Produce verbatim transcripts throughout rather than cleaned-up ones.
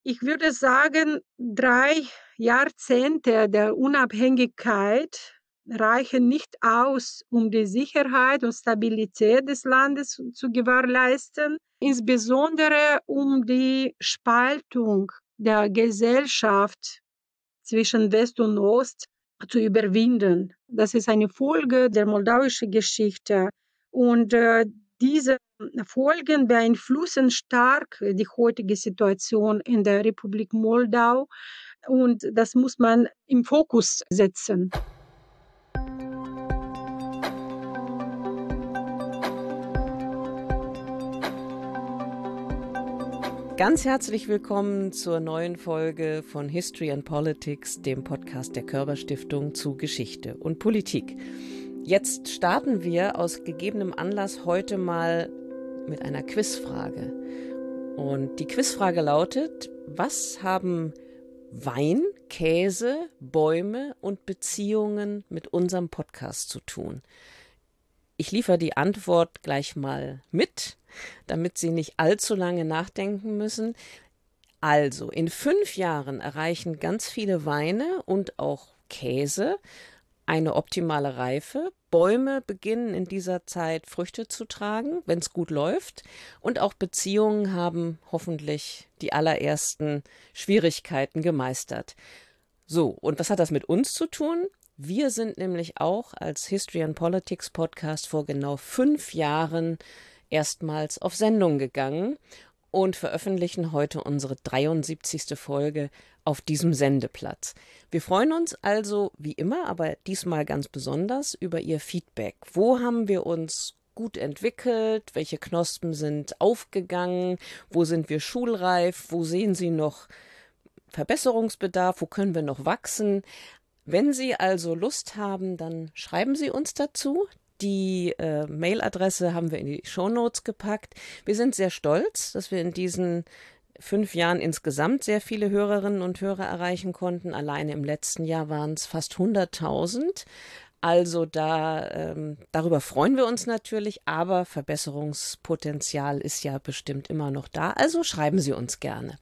Ich würde sagen, drei Jahrzehnte der Unabhängigkeit reichen nicht aus, um die Sicherheit und Stabilität des Landes zu gewährleisten, insbesondere um die Spaltung der Gesellschaft zwischen West und Ost zu überwinden. Das ist eine Folge der moldauischen Geschichte. Und äh, diese Folgen beeinflussen stark die heutige Situation in der Republik Moldau. Und das muss man im Fokus setzen. Ganz herzlich willkommen zur neuen Folge von History and Politics, dem Podcast der Körber Stiftung zu Geschichte und Politik. Jetzt starten wir aus gegebenem Anlass heute mal mit einer Quizfrage. Und die Quizfrage lautet: Was haben Wein, Käse, Bäume und Beziehungen mit unserem Podcast zu tun? Ich liefere die Antwort gleich mal mit, damit Sie nicht allzu lange nachdenken müssen. Also, in fünf Jahren erreichen ganz viele Weine und auch Käse eine optimale Reife. Bäume beginnen in dieser Zeit Früchte zu tragen, wenn es gut läuft. Und auch Beziehungen haben hoffentlich die allerersten Schwierigkeiten gemeistert. So, und was hat das mit uns zu tun? Wir sind nämlich auch als History and Politics Podcast vor genau fünf Jahren erstmals auf Sendung gegangen und veröffentlichen heute unsere dreiundsiebzigste Folge auf diesem Sendeplatz. Wir freuen uns also wie immer, aber diesmal ganz besonders über Ihr Feedback. Wo haben wir uns gut entwickelt? Welche Knospen sind aufgegangen? Wo sind wir schulreif? Wo sehen Sie noch Verbesserungsbedarf? Wo können wir noch wachsen? Wenn Sie also Lust haben, dann schreiben Sie uns dazu. Die äh, Mailadresse haben wir in die Shownotes gepackt. Wir sind sehr stolz, dass wir in diesen fünf Jahren insgesamt sehr viele Hörerinnen und Hörer erreichen konnten. Alleine im letzten Jahr waren es fast hunderttausend. Also da, ähm, darüber freuen wir uns natürlich, aber Verbesserungspotenzial ist ja bestimmt immer noch da. Also schreiben Sie uns gerne.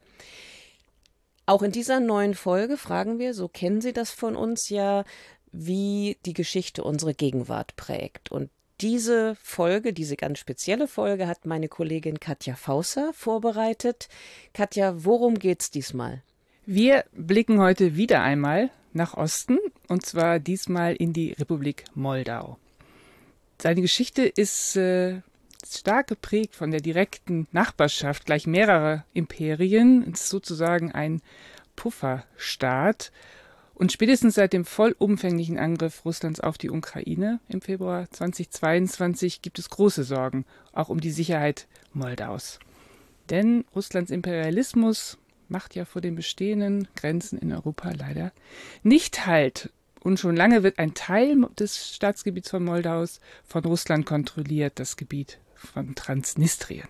Auch in dieser neuen Folge fragen wir, so kennen Sie das von uns ja, wie die Geschichte unsere Gegenwart prägt. Und diese Folge, diese ganz spezielle Folge, hat meine Kollegin Katja Fausser vorbereitet. Katja, worum geht's diesmal? Wir blicken heute wieder einmal nach Osten, und zwar diesmal in die Republik Moldau. Seine Geschichte ist äh, stark geprägt von der direkten Nachbarschaft gleich mehrerer Imperien. Es ist sozusagen ein Pufferstaat. Und spätestens seit dem vollumfänglichen Angriff Russlands auf die Ukraine im Februar zweitausendzweiundzwanzig gibt es große Sorgen, auch um die Sicherheit Moldaus. Denn Russlands Imperialismus macht ja vor den bestehenden Grenzen in Europa leider nicht Halt. Und schon lange wird ein Teil des Staatsgebiets von Moldaus von Russland kontrolliert, das Gebiet von Transnistrien.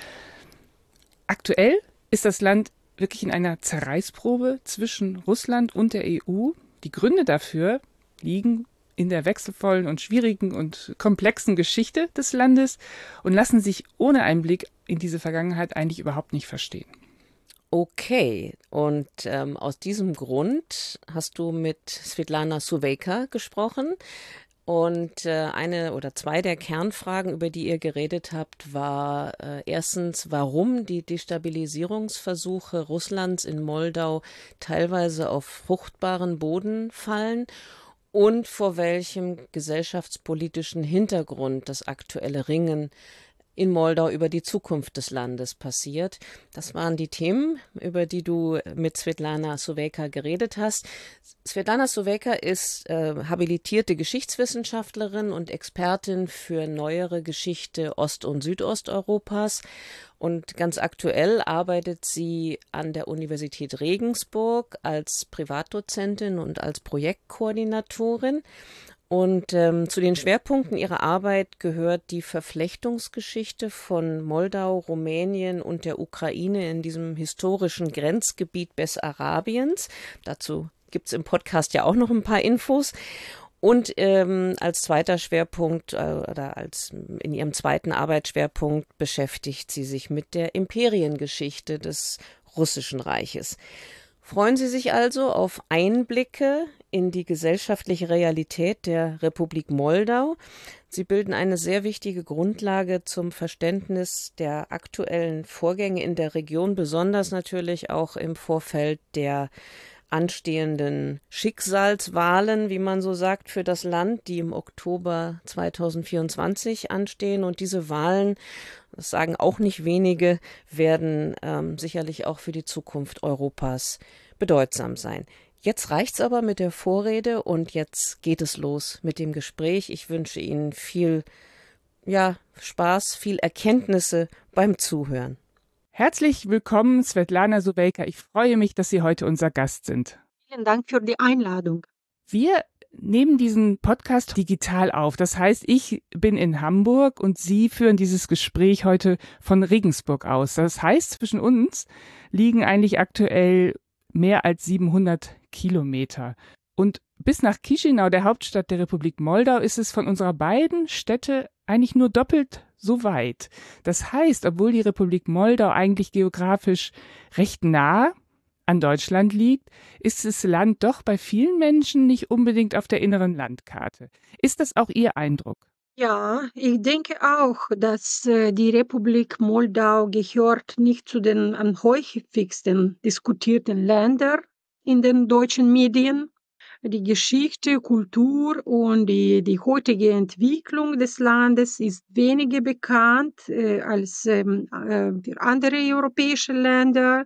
Aktuell ist das Land wirklich in einer Zerreißprobe zwischen Russland und der E U. Die Gründe dafür liegen in der wechselvollen und schwierigen und komplexen Geschichte des Landes und lassen sich ohne Einblick in diese Vergangenheit eigentlich überhaupt nicht verstehen. Okay, und ähm, aus diesem Grund hast du mit Svetlana Suvejka gesprochen. Und äh, eine oder zwei der Kernfragen, über die ihr geredet habt, war äh, erstens, warum die Destabilisierungsversuche Russlands in Moldau teilweise auf fruchtbaren Boden fallen und vor welchem gesellschaftspolitischen Hintergrund das aktuelle Ringen in Moldau über die Zukunft des Landes passiert. Das waren die Themen, über die du mit Svetlana Suvejka geredet hast. Svetlana Suvejka ist äh, habilitierte Geschichtswissenschaftlerin und Expertin für neuere Geschichte Ost- und Südosteuropas. Und ganz aktuell arbeitet sie an der Universität Regensburg als Privatdozentin und als Projektkoordinatorin. Und ähm, zu den Schwerpunkten ihrer Arbeit gehört die Verflechtungsgeschichte von Moldau, Rumänien und der Ukraine in diesem historischen Grenzgebiet Bessarabiens. Dazu gibt's im Podcast ja auch noch ein paar Infos. Und ähm, als zweiter Schwerpunkt äh, oder als in ihrem zweiten Arbeitsschwerpunkt beschäftigt sie sich mit der Imperiengeschichte des Russischen Reiches. Freuen Sie sich also auf Einblicke in die gesellschaftliche Realität der Republik Moldau. Sie bilden eine sehr wichtige Grundlage zum Verständnis der aktuellen Vorgänge in der Region, besonders natürlich auch im Vorfeld der anstehenden Schicksalswahlen, wie man so sagt, für das Land, die im Oktober zweitausendvierundzwanzig anstehen. Und diese Wahlen, das sagen auch nicht wenige, werden ähm, sicherlich auch für die Zukunft Europas bedeutsam sein. Jetzt reicht's aber mit der Vorrede und jetzt geht es los mit dem Gespräch. Ich wünsche Ihnen viel, ja, Spaß, viel Erkenntnisse beim Zuhören. Herzlich willkommen, Svetlana Soweika. Ich freue mich, dass Sie heute unser Gast sind. Vielen Dank für die Einladung. Wir nehmen diesen Podcast digital auf. Das heißt, ich bin in Hamburg und Sie führen dieses Gespräch heute von Regensburg aus. Das heißt, zwischen uns liegen eigentlich aktuell mehr als siebenhundert Kilometer. Und bis nach Chișinău, der Hauptstadt der Republik Moldau, ist es von unserer beiden Städte eigentlich nur doppelt so weit. Das heißt, obwohl die Republik Moldau eigentlich geografisch recht nah an Deutschland liegt, ist das Land doch bei vielen Menschen nicht unbedingt auf der inneren Landkarte. Ist das auch Ihr Eindruck? Ja, ich denke auch, dass äh, die Republik Moldau gehört nicht zu den am häufigsten diskutierten Ländern in den deutschen Medien. Die Geschichte, Kultur und die, die heutige Entwicklung des Landes ist weniger bekannt äh, als ähm, äh, für andere europäische Länder.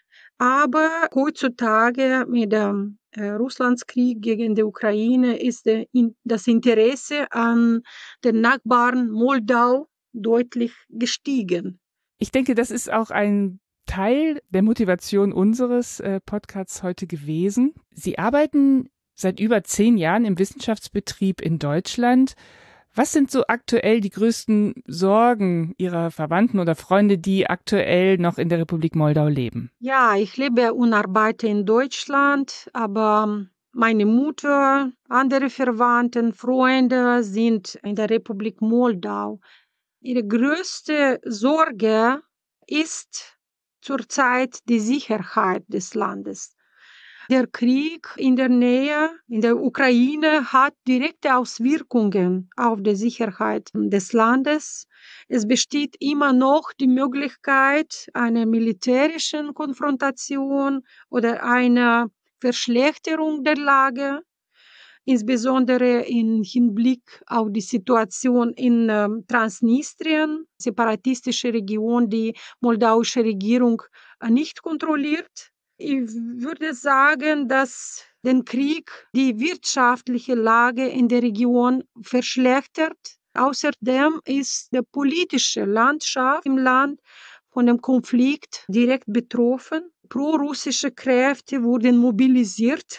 Aber heutzutage mit dem äh, Russlandskrieg gegen die Ukraine ist der, in, das Interesse an den Nachbarn Moldau deutlich gestiegen. Ich denke, das ist auch ein Teil der Motivation unseres äh, Podcasts heute gewesen. Sie arbeiten seit über zehn Jahren im Wissenschaftsbetrieb in Deutschland. Was sind so aktuell die größten Sorgen Ihrer Verwandten oder Freunde, die aktuell noch in der Republik Moldau leben? Ja, ich lebe und arbeite in Deutschland, aber meine Mutter, andere Verwandte, Freunde sind in der Republik Moldau. Ihre größte Sorge ist zurzeit die Sicherheit des Landes. Der Krieg in der Nähe, in der Ukraine, hat direkte Auswirkungen auf die Sicherheit des Landes. Es besteht immer noch die Möglichkeit einer militärischen Konfrontation oder einer Verschlechterung der Lage, insbesondere im Hinblick auf die Situation in äh, Transnistrien, separatistische Region, die moldauische Regierung äh, nicht kontrolliert. Ich würde sagen, dass den Krieg die wirtschaftliche Lage in der Region verschlechtert. Außerdem ist die politische Landschaft im Land von dem Konflikt direkt betroffen. Prorussische Kräfte wurden mobilisiert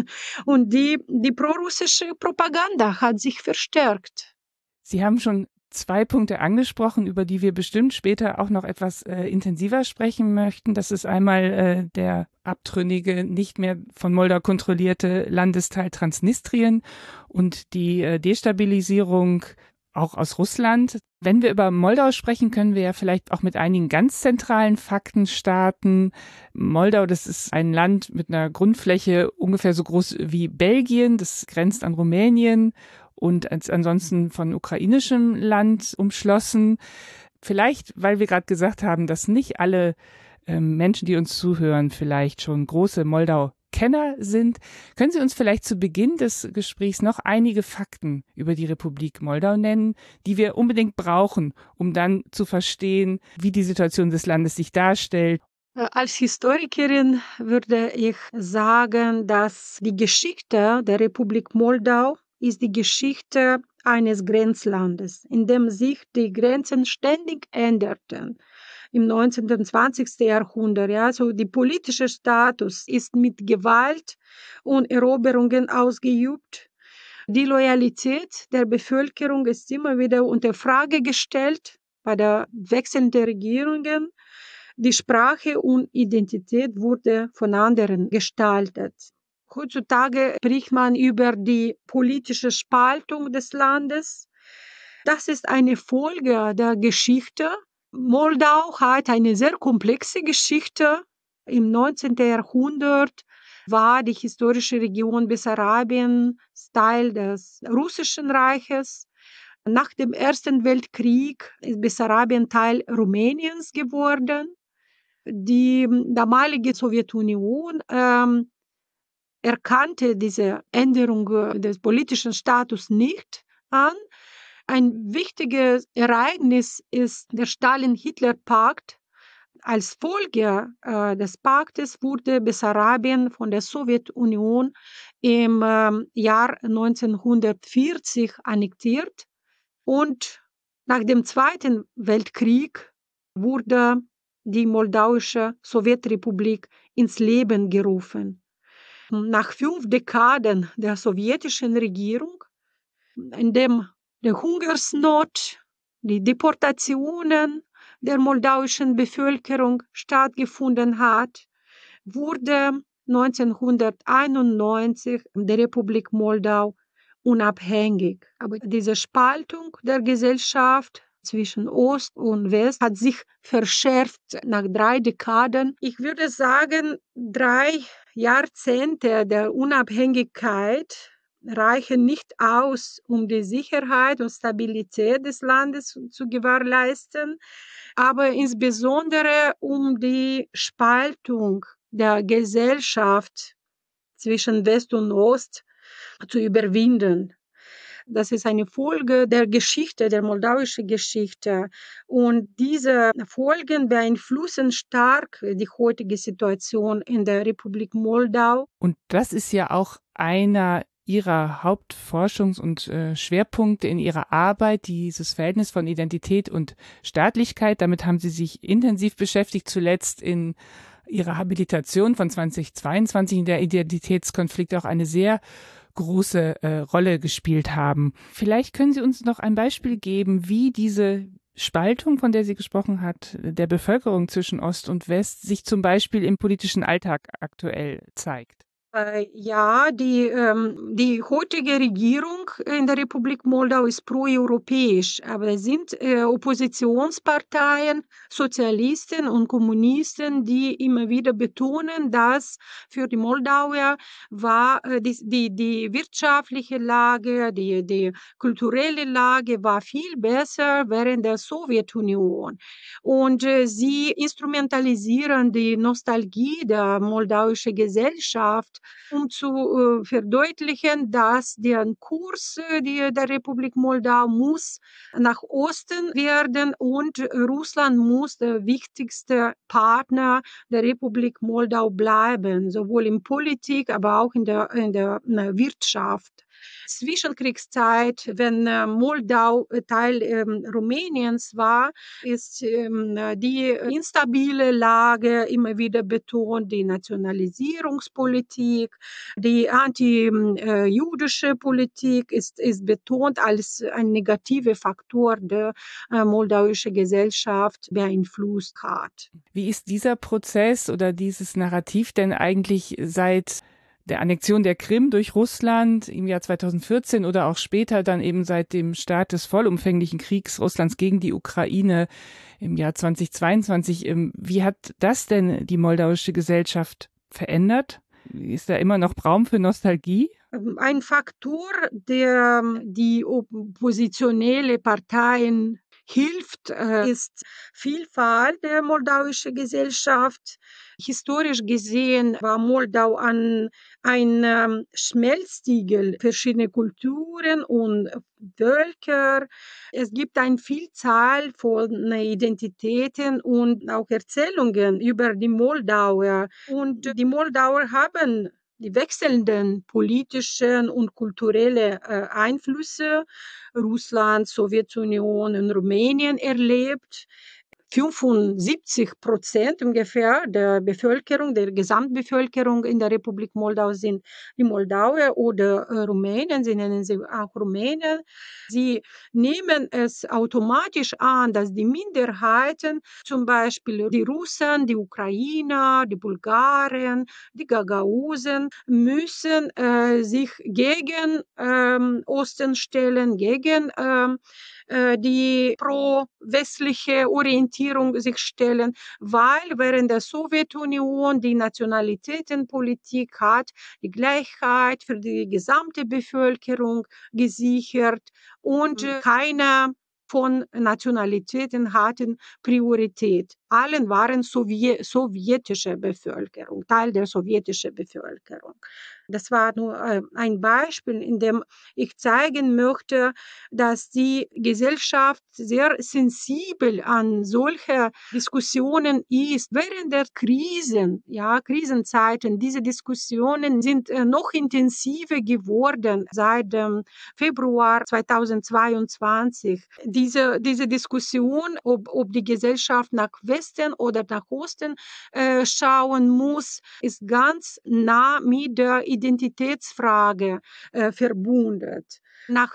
und die, die prorussische Propaganda hat sich verstärkt. Sie haben schon zwei Punkte angesprochen, über die wir bestimmt später auch noch etwas äh, intensiver sprechen möchten. Das ist einmal äh, der abtrünnige, nicht mehr von Moldau kontrollierte Landesteil Transnistrien und die äh, Destabilisierung auch aus Russland. Wenn wir über Moldau sprechen, können wir ja vielleicht auch mit einigen ganz zentralen Fakten starten. Moldau, das ist ein Land mit einer Grundfläche ungefähr so groß wie Belgien. Das grenzt an Rumänien und ansonsten von ukrainischem Land umschlossen. Vielleicht, weil wir gerade gesagt haben, dass nicht alle äh, Menschen, die uns zuhören, vielleicht schon große Moldau-Kenner sind, können Sie uns vielleicht zu Beginn des Gesprächs noch einige Fakten über die Republik Moldau nennen, die wir unbedingt brauchen, um dann zu verstehen, wie die Situation des Landes sich darstellt. Als Historikerin würde ich sagen, dass die Geschichte der Republik Moldau ist die Geschichte eines Grenzlandes, in dem sich die Grenzen ständig änderten. Im neunzehnten und zwanzigsten Jahrhundert, ja, also der politische Status ist mit Gewalt und Eroberungen ausgeübt. Die Loyalität der Bevölkerung ist immer wieder unter Frage gestellt bei der wechselnden Regierungen. Die Sprache und Identität wurde von anderen gestaltet. Heutzutage spricht man über die politische Spaltung des Landes. Das ist eine Folge der Geschichte. Moldau hat eine sehr komplexe Geschichte. Im neunzehnten Jahrhundert war die historische Region Bessarabien Teil des Russischen Reiches. Nach dem Ersten Weltkrieg ist Bessarabien Teil Rumäniens geworden. Die damalige Sowjetunion ähm, erkannte diese Änderung des politischen Status nicht an. Ein wichtiges Ereignis ist der Stalin-Hitler-Pakt. Als Folge äh, des Paktes wurde Bessarabien von der Sowjetunion im äh, Jahr neunzehnhundertvierzig annektiert und nach dem Zweiten Weltkrieg wurde die moldauische Sowjetrepublik ins Leben gerufen. Nach fünf Dekaden der sowjetischen Regierung, in dem die Hungersnot, die Deportationen der moldauischen Bevölkerung stattgefunden hat, wurde neunzehnhunderteinundneunzig die Republik Moldau unabhängig. Aber diese Spaltung der Gesellschaft zwischen Ost und West hat sich verschärft nach drei Dekaden. Ich würde sagen, drei Jahrzehnte der Unabhängigkeit reichen nicht aus, um die Sicherheit und Stabilität des Landes zu gewährleisten, aber insbesondere um die Spaltung der Gesellschaft zwischen West und Ost zu überwinden. Das ist eine Folge der Geschichte, der moldauischen Geschichte. Und diese Folgen beeinflussen stark die heutige Situation in der Republik Moldau. Und das ist ja auch einer Ihrer Hauptforschungs- und äh, Schwerpunkte in Ihrer Arbeit, dieses Verhältnis von Identität und Staatlichkeit. Damit haben Sie sich intensiv beschäftigt, zuletzt in Ihrer Habilitation von zweitausendzweiundzwanzig, in der Identitätskonflikte auch eine sehr große äh, Rolle gespielt haben. Vielleicht können Sie uns noch ein Beispiel geben, wie diese Spaltung, von der sie gesprochen hat, der Bevölkerung zwischen Ost und West sich zum Beispiel im politischen Alltag aktuell zeigt. Ja, die, ähm, die heutige Regierung in der Republik Moldau ist proeuropäisch, aber es sind äh, Oppositionsparteien, Sozialisten und Kommunisten, die immer wieder betonen, dass für die Moldauer war äh, die, die, die wirtschaftliche Lage, die, die kulturelle Lage war viel besser während der Sowjetunion. Und äh, sie instrumentalisieren die Nostalgie der moldauischen Gesellschaft, um zu äh, verdeutlichen, dass der Kurs äh, die, der Republik Moldau muss nach Osten werden und Russland muss der wichtigste Partner der Republik Moldau bleiben, sowohl in Politik, aber auch in der, in der in der Wirtschaft. Zwischenkriegszeit, wenn äh, Moldau Teil ähm, Rumäniens war, ist ähm, die instabile Lage immer wieder betont, die Nationalisierungspolitik, die anti-jüdische Politik ist, ist betont als ein negativer Faktor, der äh, moldauische Gesellschaft beeinflusst hat. Wie ist dieser Prozess oder dieses Narrativ denn eigentlich seit der Annexion der Krim durch Russland im Jahr zweitausendvierzehn oder auch später dann eben seit dem Start des vollumfänglichen Kriegs Russlands gegen die Ukraine im Jahr zweitausendzweiundzwanzig, wie hat das denn die moldauische Gesellschaft verändert? Ist da immer noch Raum für Nostalgie? Ein Faktor, der die oppositionelle Parteien hilft, ist Vielfalt der moldauischen Gesellschaft. Historisch gesehen war Moldau an ein Schmelztiegel verschiedener Kulturen und Völker. Es gibt eine Vielzahl von Identitäten und auch Erzählungen über die Moldauer. Und die Moldauer haben die wechselnden politischen und kulturellen äh, Einflüsse Russland, Sowjetunion und Rumänien erlebt. fünfundsiebzig Prozent ungefähr der Bevölkerung, der Gesamtbevölkerung in der Republik Moldau sind die Moldauer oder äh, Rumänen, sie nennen sie auch Rumänen. Sie nehmen es automatisch an, dass die Minderheiten, zum Beispiel die Russen, die Ukrainer, die Bulgaren, die Gagausen, müssen äh, sich gegen ähm, Osten stellen, gegen ähm, äh, die pro-westliche Orientierung sich stellen, weil während der Sowjetunion die Nationalitätenpolitik hat die Gleichheit für die gesamte Bevölkerung gesichert und äh, keine von Nationalitäten hatten Priorität. Allen waren Sowje- sowjetische Bevölkerung, Teil der sowjetischen Bevölkerung. Das war nur äh, ein Beispiel, in dem ich zeigen möchte, dass die Gesellschaft sehr sensibel an solche Diskussionen ist. Während der Krisen, ja, Krisenzeiten, diese Diskussionen sind äh, noch intensiver geworden seit dem Februar zweitausendzweiundzwanzig. Diese, diese Diskussion, ob, ob die Gesellschaft nach Westen oder nach Osten äh, schauen muss, ist ganz nah mit der Identitätsfrage äh, verbunden. Nach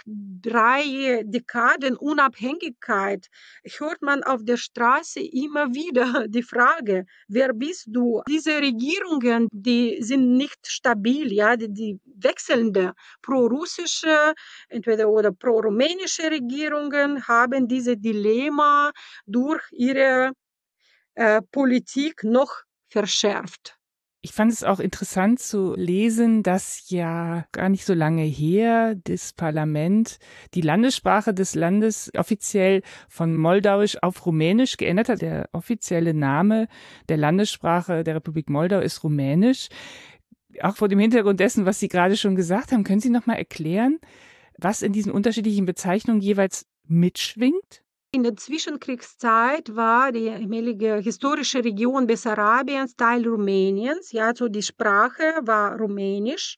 drei Dekaden Unabhängigkeit hört man auf der Straße immer wieder die Frage, wer bist du? Diese Regierungen, die sind nicht stabil, ja, die, die wechselnde pro-russische entweder oder pro-rumänische Regierungen haben diese Dilemma durch ihre äh, Politik noch verschärft. Ich fand es auch interessant zu lesen, dass ja gar nicht so lange her das Parlament die Landessprache des Landes offiziell von Moldauisch auf Rumänisch geändert hat. Der offizielle Name der Landessprache der Republik Moldau ist Rumänisch. Auch vor dem Hintergrund dessen, was Sie gerade schon gesagt haben, können Sie noch mal erklären, was in diesen unterschiedlichen Bezeichnungen jeweils mitschwingt? In der Zwischenkriegszeit war die ehemalige historische Region Bessarabiens Teil Rumäniens. Ja, also die Sprache war Rumänisch.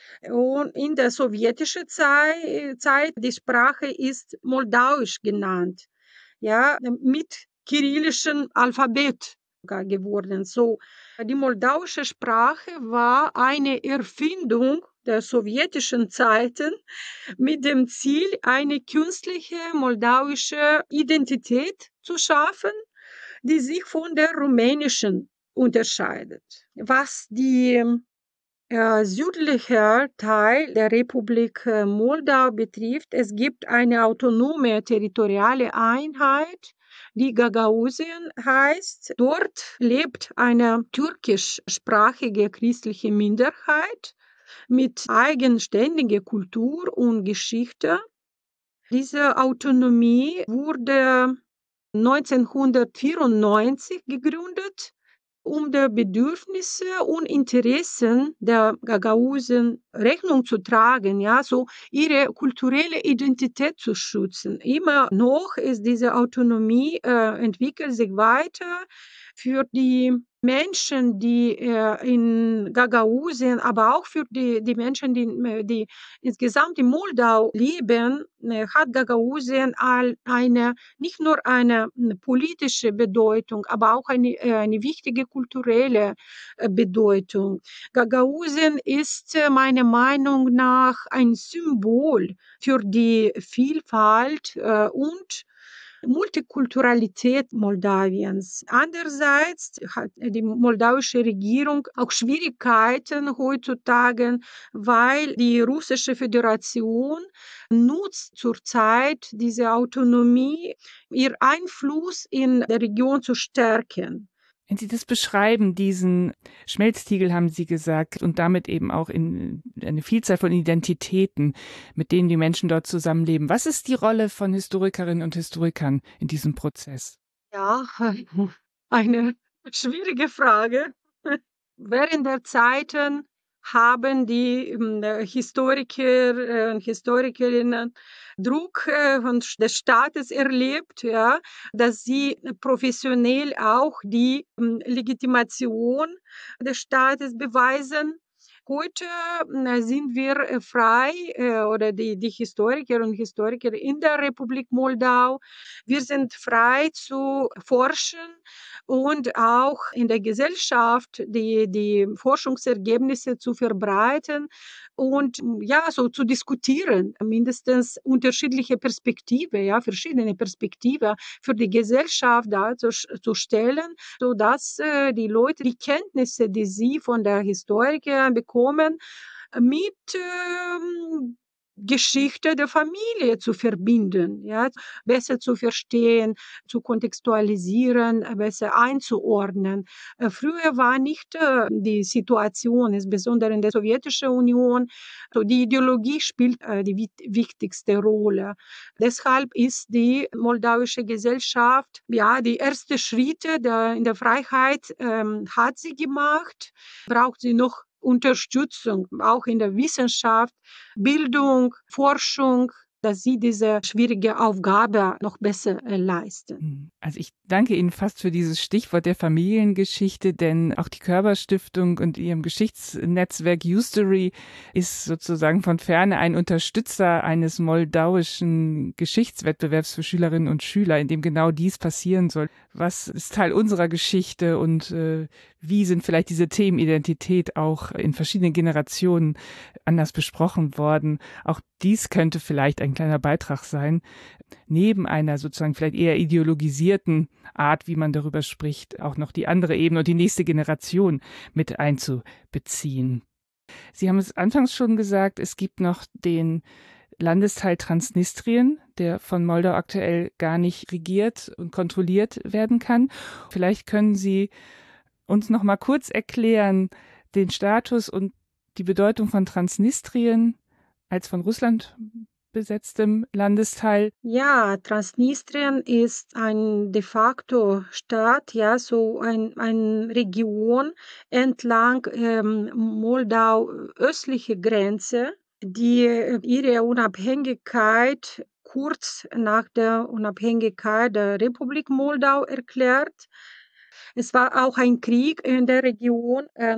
Und in der sowjetischen Zeit, Zeit die Sprache ist Moldauisch genannt. Ja, mit kyrillischem Alphabet geworden. So, die moldauische Sprache war eine Erfindung der sowjetischen Zeiten mit dem Ziel, eine künstliche moldauische Identität zu schaffen, die sich von der rumänischen unterscheidet. Was die äh, südliche Teil der Republik äh, Moldau betrifft, es gibt eine autonome territoriale Einheit, die Gagausien heißt. Dort lebt eine türkischsprachige christliche Minderheit mit eigenständiger Kultur und Geschichte. Diese Autonomie wurde neunzehnhundertvierundneunzig gegründet, um der Bedürfnisse und Interessen der Gagausen Rechnung zu tragen, ja, so ihre kulturelle Identität zu schützen. Immer noch ist diese Autonomie äh, entwickelt sich weiter für die Menschen, die äh, in Gagausien, aber auch für die, die Menschen, die, die insgesamt in Moldau leben, äh, hat Gagausien all eine, nicht nur eine politische Bedeutung, aber auch eine, äh, eine wichtige kulturelle äh, Bedeutung. Gagausien ist äh, meiner Meinung nach ein Symbol für die Vielfalt äh, und Multikulturalität Moldawiens. Andererseits hat die moldauische Regierung auch Schwierigkeiten heutzutage, weil die russische Föderation nutzt zurzeit diese Autonomie, ihr Einfluss in der Region zu stärken. Wenn Sie das beschreiben, diesen Schmelztiegel, haben Sie gesagt, und damit eben auch in eine Vielzahl von Identitäten, mit denen die Menschen dort zusammenleben. Was ist die Rolle von Historikerinnen und Historikern in diesem Prozess? Ja, eine schwierige Frage. Während der Zeiten haben die äh, Historiker und äh, Historikerinnen Druck äh, von des Staates erlebt, ja, dass sie professionell auch die äh, Legitimation des Staates beweisen. Heute äh, sind wir äh, frei äh, oder die, die Historiker und Historiker in der Republik Moldau. Wir sind frei zu forschen und auch in der Gesellschaft die, die Forschungsergebnisse zu verbreiten und ja, so zu diskutieren, mindestens unterschiedliche Perspektive, ja, verschiedene Perspektive für die Gesellschaft darzustellen, sodass äh, die Leute die Kenntnisse, die sie von der Historiker bekommen, mit ähm, Geschichte der Familie zu verbinden, ja, besser zu verstehen, zu kontextualisieren, besser einzuordnen. Äh, Früher war nicht äh, die Situation, insbesondere in der Sowjetischen Union, so die Ideologie spielt äh, die wit- wichtigste Rolle. Deshalb ist die moldauische Gesellschaft, ja, die ersten Schritte der, in der Freiheit ähm, hat sie gemacht, braucht sie noch Unterstützung, auch in der Wissenschaft, Bildung, Forschung, dass sie diese schwierige Aufgabe noch besser äh, leisten. Also ich danke Ihnen fast für dieses Stichwort der Familiengeschichte, denn auch die Körber-Stiftung und ihrem Geschichtsnetzwerk Ustory ist sozusagen von ferne ein Unterstützer eines moldauischen Geschichtswettbewerbs für Schülerinnen und Schüler, in dem genau dies passieren soll. Was ist Teil unserer Geschichte und äh, wie sind vielleicht diese Themen Identität auch in verschiedenen Generationen anders besprochen worden? Auch dies könnte vielleicht ein kleiner Beitrag sein, neben einer sozusagen vielleicht eher ideologisierten Art, wie man darüber spricht, auch noch die andere Ebene und die nächste Generation mit einzubeziehen. Sie haben es anfangs schon gesagt, es gibt noch den Landesteil Transnistrien, der von Moldau aktuell gar nicht regiert und kontrolliert werden kann. Vielleicht können Sie uns noch mal kurz erklären, den Status und die Bedeutung von Transnistrien als von Russland besetztem Landesteil. Ja, Transnistrien ist ein de facto Staat, ja, so ein, eine Region entlang ähm, Moldau östliche Grenze, die äh, ihre Unabhängigkeit kurz nach der Unabhängigkeit der Republik Moldau erklärt. Es war auch ein Krieg in der Region äh,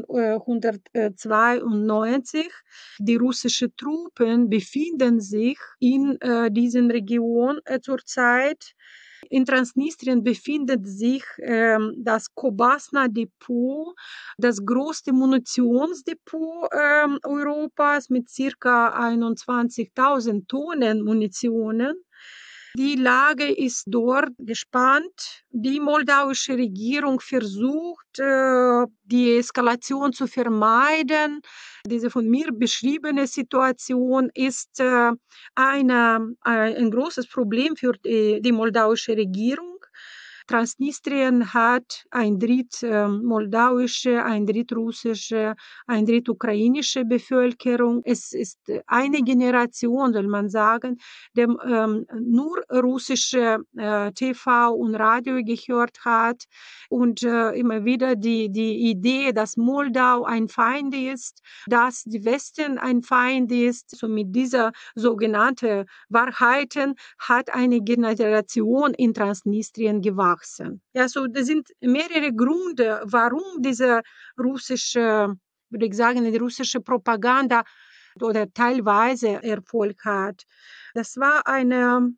neunzehnhundertzweiundneunzig. Die russischen Truppen befinden sich in äh, diesen Region äh, zurzeit. In Transnistrien befindet sich ähm, das Kobasna-Depot, das größte Munitionsdepot ähm, Europas mit circa einundzwanzigtausend Tonnen Munitionen. Die Lage ist dort gespannt. Die moldauische Regierung versucht, die Eskalation zu vermeiden. Diese von mir beschriebene Situation ist eine, ein großes Problem für die, die moldauische Regierung. Transnistrien hat ein Drittel äh, moldauische, ein Drittel russische, ein Drittel ukrainische Bevölkerung. Es ist eine Generation, soll man sagen, dem ähm, nur russische äh, T V und Radio gehört hat und äh, immer wieder die, die Idee, dass Moldau ein Feind ist, dass die Westen ein Feind ist. So mit dieser sogenannten Wahrheiten hat eine Generation in Transnistrien gewachsen. Ja, so das sind mehrere Gründe, warum diese russische, würde ich sagen, die russische Propaganda oder teilweise Erfolg hat. Das war eine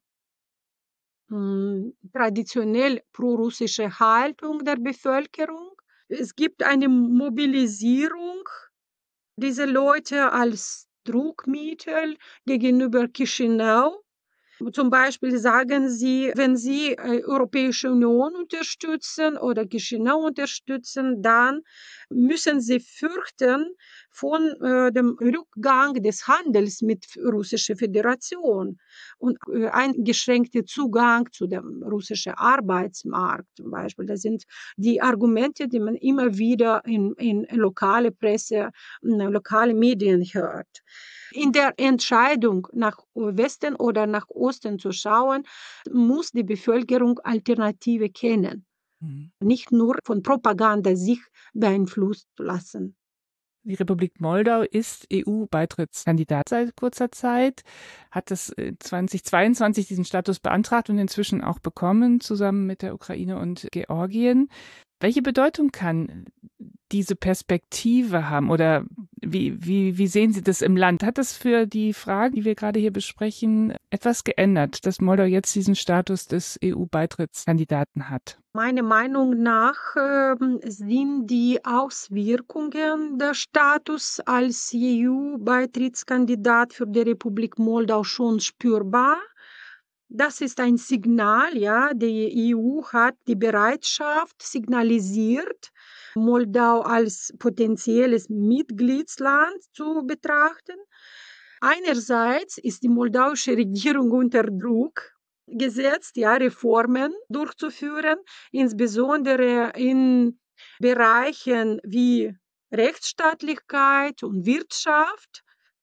mh, traditionell prorussische Haltung der Bevölkerung. Es gibt eine Mobilisierung dieser Leute als Druckmittel gegenüber Chișinău. Zum Beispiel sagen sie, wenn sie äh, Europäische Union unterstützen oder Chișinău unterstützen, dann müssen sie fürchten von äh, dem Rückgang des Handels mit Russischer Föderation und äh, eingeschränkter Zugang zu dem russischen Arbeitsmarkt zum Beispiel. Das sind die Argumente, die man immer wieder in, in lokale Presse, in lokale Medien hört. In der Entscheidung, nach Westen oder nach Osten zu schauen, muss die Bevölkerung Alternative kennen. Mhm. Nicht nur von Propaganda sich beeinflusst lassen. Die Republik Moldau ist E U-Beitrittskandidat seit kurzer Zeit, hat das zweitausendzweiundzwanzig diesen Status beantragt und inzwischen auch bekommen, zusammen mit der Ukraine und Georgien. Welche Bedeutung kann diese Perspektive haben oder wie, wie, wie sehen Sie das im Land? Hat das für die Fragen, die wir gerade hier besprechen, etwas geändert, dass Moldau jetzt diesen Status des E U-Beitrittskandidaten hat? Meiner Meinung nach äh, sind die Auswirkungen des Status als E U-Beitrittskandidat für die Republik Moldau schon spürbar. Das ist ein Signal, ja, die E U hat die Bereitschaft signalisiert, Moldau als potenzielles Mitgliedsland zu betrachten. Einerseits ist die moldauische Regierung unter Druck gesetzt, ja, Reformen durchzuführen, insbesondere in Bereichen wie Rechtsstaatlichkeit und Wirtschaft,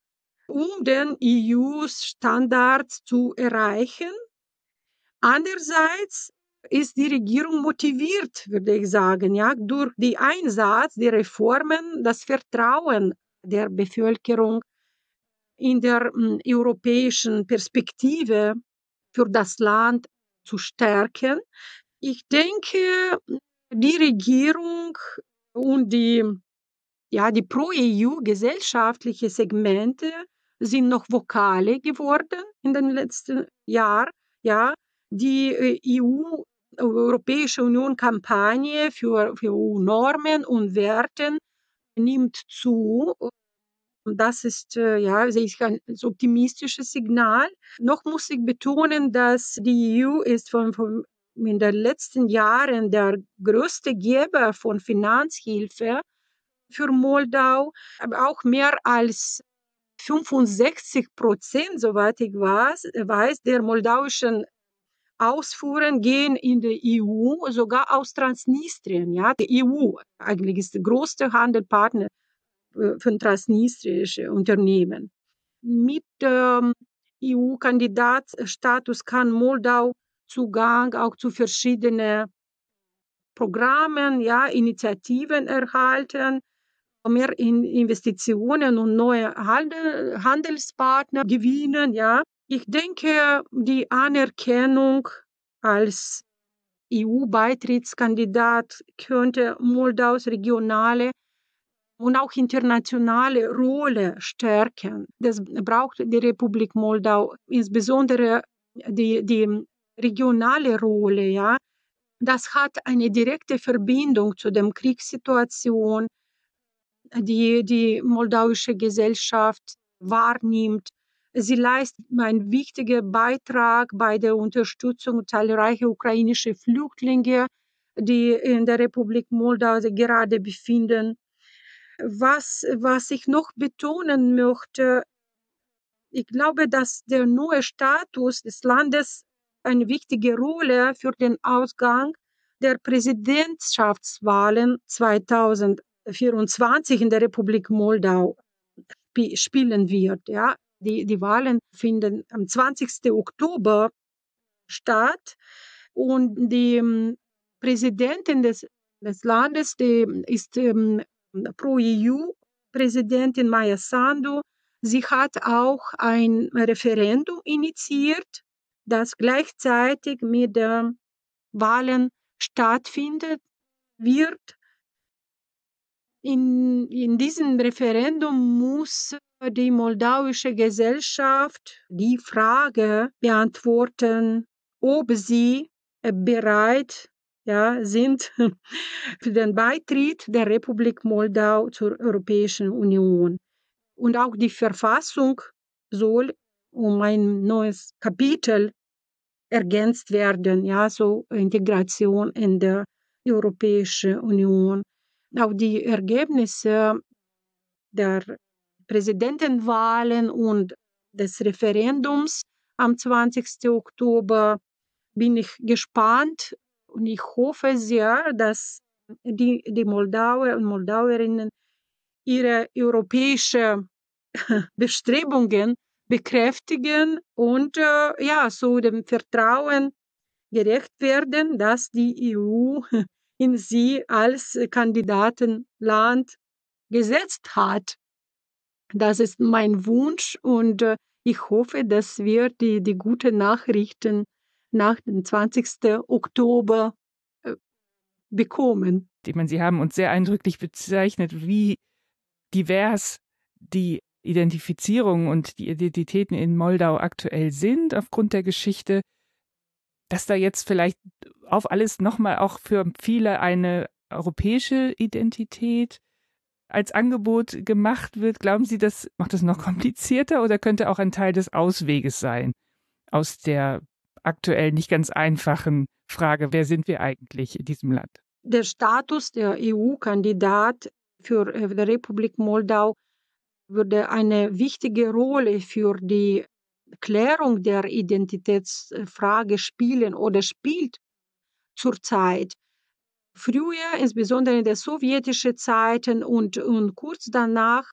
um den E U-Standards zu erreichen. Andererseits ist die Regierung motiviert, würde ich sagen, ja, durch den Einsatz der Reformen das Vertrauen der Bevölkerung in der m, europäischen Perspektive für das Land zu stärken. Ich denke, die Regierung und die, ja, die Pro-E U-gesellschaftlichen Segmente sind noch vokaler geworden in den letzten Jahren. Ja, die äh, E U, Europäische Union-Kampagne für, für E U-Normen und Werten nimmt zu. Das ist, äh, ja, sehe ich ein optimistisches Signal. Noch muss ich betonen, dass die E U ist von, von in den letzten Jahren der größte Geber von Finanzhilfe für Moldau, aber auch mehr als fünfundsechzig Prozent, soweit ich weiß, weiß, der moldauischen Ausfuhren gehen in die E U, sogar aus Transnistrien. Ja, die E U eigentlich ist der größte Handelspartner von transnistrischen Unternehmen. Mit dem E U-Kandidatstatus kann Moldau Zugang auch zu verschiedenen Programmen, ja, Initiativen erhalten, mehr in Investitionen und neue Handel, Handelspartner gewinnen. Ja. Ich denke, die Anerkennung als E U-Beitrittskandidat könnte Moldaus regionale und auch internationale Rolle stärken. Das braucht die Republik Moldau, insbesondere die, die regionale Rolle. Ja. Das hat eine direkte Verbindung zu der Kriegssituation, die die moldauische Gesellschaft wahrnimmt. Sie leistet einen wichtigen Beitrag bei der Unterstützung zahlreicher ukrainischer Flüchtlinge, die in der Republik Moldau sich gerade befinden. Was, was ich noch betonen möchte, ich glaube, dass der neue Status des Landes eine wichtige Rolle für den Ausgang der Präsidentschaftswahlen zweitausendvierundzwanzig in der Republik Moldau spielen wird. Ja. Die, die Wahlen finden am zwanzigsten Oktober statt und die um, Präsidentin des, des Landes die ist um, Pro-E U-Präsidentin Maia Sandu. Sie hat auch ein Referendum initiiert, das gleichzeitig mit den Wahlen stattfinden wird. In, in diesem Referendum muss die moldauische Gesellschaft die Frage beantworten, ob sie bereit ja, sind für den Beitritt der Republik Moldau zur Europäischen Union. Und auch die Verfassung soll um ein neues Kapitel ergänzt werden, ja, so Integration in der Europäischen Union. Auch die Ergebnisse der Präsidentenwahlen und des Referendums am zwanzigsten Oktober bin ich gespannt und ich hoffe sehr, dass die, die Moldauer und Moldauerinnen ihre europäischen Bestrebungen bekräftigen und äh, ja, so dem Vertrauen gerecht werden, dass die E U in sie als Kandidatenland gesetzt hat. Das ist mein Wunsch und äh, ich hoffe, dass wir die, die guten Nachrichten nach dem zwanzigsten Oktober äh, bekommen. Ich meine, Sie haben uns sehr eindrücklich bezeichnet, wie divers die Identifizierungen und die Identitäten in Moldau aktuell sind aufgrund der Geschichte, dass da jetzt vielleicht auf alles nochmal auch für viele eine europäische Identität als Angebot gemacht wird. Glauben Sie, das macht das noch komplizierter oder könnte auch ein Teil des Ausweges sein aus der aktuell nicht ganz einfachen Frage, wer sind wir eigentlich in diesem Land? Der Status der E U-Kandidat für die Republik Moldau würde eine wichtige Rolle für die Klärung der Identitätsfrage spielen oder spielt zurzeit. Früher, insbesondere in der sowjetischen Zeiten und, und kurz danach,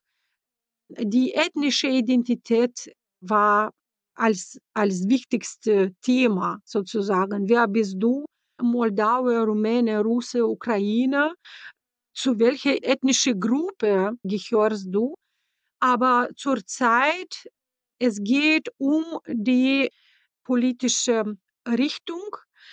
die ethnische Identität war als, als wichtigste Thema sozusagen. Wer bist du? Moldauer, Rumäne, Russe, Ukrainer? Zu welcher ethnischen Gruppe gehörst du? Aber zurzeit, es geht um die politische Richtung,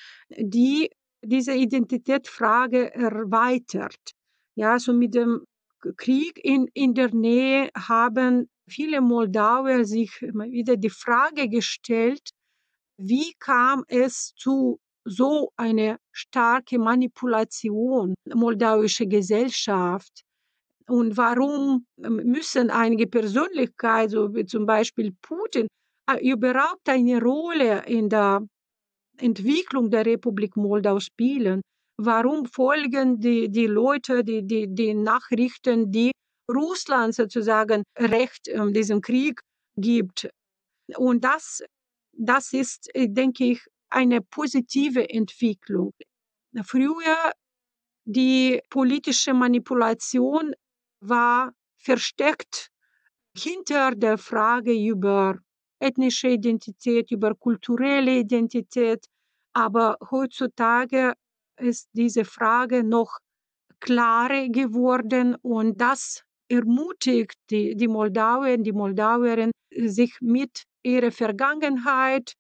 die diese Identitätsfrage erweitert. Ja, so mit dem Krieg in, in der Nähe haben viele Moldauer sich wieder die Frage gestellt, wie kam es zu so einer starken Manipulation der moldauischen Gesellschaft? Und warum müssen einige Persönlichkeiten, so wie zum Beispiel Putin, überhaupt eine Rolle in der Entwicklung der Republik Moldau spielen? Warum folgen die, die Leute, die, die, die Nachrichten, die Russland sozusagen Recht in diesem Krieg gibt? Und das, das ist, denke ich, eine positive Entwicklung. Früher die politische Manipulation war versteckt hinter der Frage über ethnische Identität, über kulturelle Identität. Aber heutzutage ist diese Frage noch klarer geworden und das ermutigt die, die Moldauer, die Moldauerinnen, sich mit ihrer Vergangenheit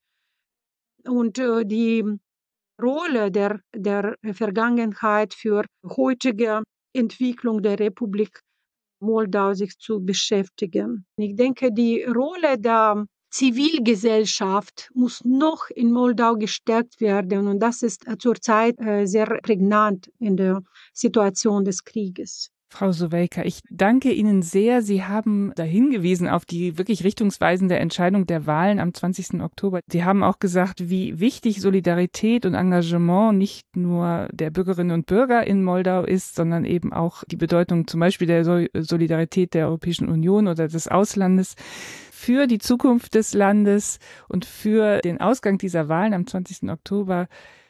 und äh, die Rolle der, der Vergangenheit für heutige Entwicklung der Republik Moldau sich zu beschäftigen. Ich denke, die Rolle der Zivilgesellschaft muss noch in Moldau gestärkt werden und das ist zurzeit sehr prägnant in der Situation des Krieges. Frau Soweika, ich danke Ihnen sehr. Sie haben da hingewiesen auf die wirklich richtungsweisende Entscheidung der Wahlen am zwanzigsten Oktober. Sie haben auch gesagt, wie wichtig Solidarität und Engagement nicht nur der Bürgerinnen und Bürger in Moldau ist, sondern eben auch die Bedeutung zum Beispiel der Solidarität der Europäischen Union oder des Auslandes für die Zukunft des Landes und für den Ausgang dieser Wahlen am zwanzigsten Oktober.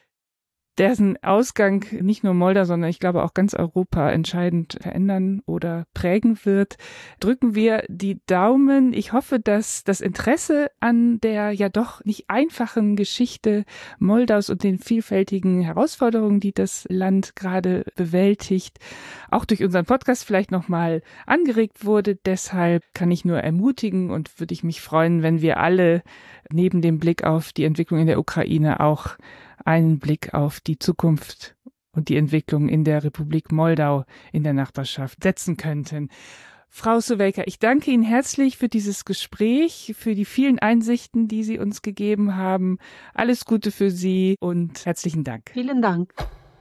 Dessen Ausgang nicht nur Moldau, sondern ich glaube auch ganz Europa entscheidend verändern oder prägen wird, drücken wir die Daumen. Ich hoffe, dass das Interesse an der ja doch nicht einfachen Geschichte Moldaus und den vielfältigen Herausforderungen, die das Land gerade bewältigt, auch durch unseren Podcast vielleicht nochmal angeregt wurde. Deshalb kann ich nur ermutigen und würde ich mich freuen, wenn wir alle neben dem Blick auf die Entwicklung in der Ukraine auch einen Blick auf die Zukunft und die Entwicklung in der Republik Moldau in der Nachbarschaft setzen könnten. Frau Soweika, ich danke Ihnen herzlich für dieses Gespräch, für die vielen Einsichten, die Sie uns gegeben haben. Alles Gute für Sie und herzlichen Dank. Vielen Dank.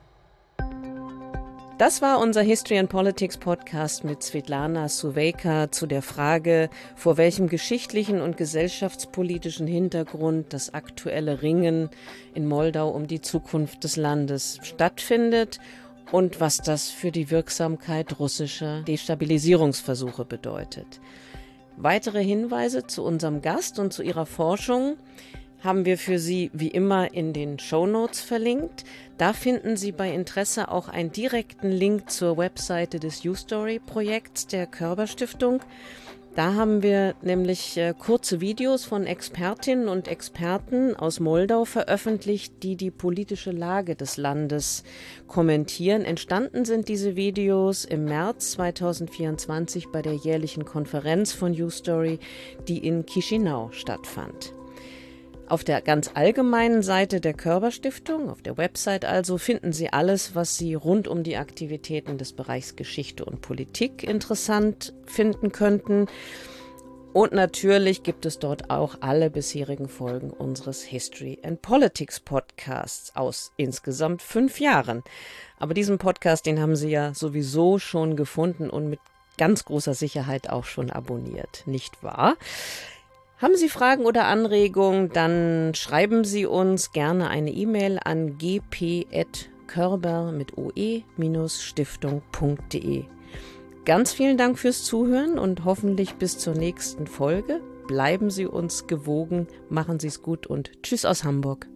Das war unser History and Politics Podcast mit Svetlana Soweika zu der Frage, vor welchem geschichtlichen und gesellschaftspolitischen Hintergrund das aktuelle Ringen in Moldau um die Zukunft des Landes stattfindet und was das für die Wirksamkeit russischer Destabilisierungsversuche bedeutet. Weitere Hinweise zu unserem Gast und zu ihrer Forschung haben wir für Sie wie immer in den Shownotes verlinkt. Da finden Sie bei Interesse auch einen direkten Link zur Webseite des U-Story-Projekts der Körber-Stiftung. Da haben wir nämlich äh, kurze Videos von Expertinnen und Experten aus Moldau veröffentlicht, die die politische Lage des Landes kommentieren. Entstanden sind diese Videos im März zweitausendvierundzwanzig bei der jährlichen Konferenz von U-Story, die in Chișinău stattfand. Auf der ganz allgemeinen Seite der Körber-Stiftung, auf der Website also, finden Sie alles, was Sie rund um die Aktivitäten des Bereichs Geschichte und Politik interessant finden könnten. Und natürlich gibt es dort auch alle bisherigen Folgen unseres History and Politics Podcasts aus insgesamt fünf Jahren. Aber diesen Podcast, den haben Sie ja sowieso schon gefunden und mit ganz großer Sicherheit auch schon abonniert, nicht wahr? Haben Sie Fragen oder Anregungen, dann schreiben Sie uns gerne eine E-Mail an g p at körber mit oe Stiftung punkt de. Ganz vielen Dank fürs Zuhören und hoffentlich bis zur nächsten Folge. Bleiben Sie uns gewogen, machen Sie es gut und tschüss aus Hamburg.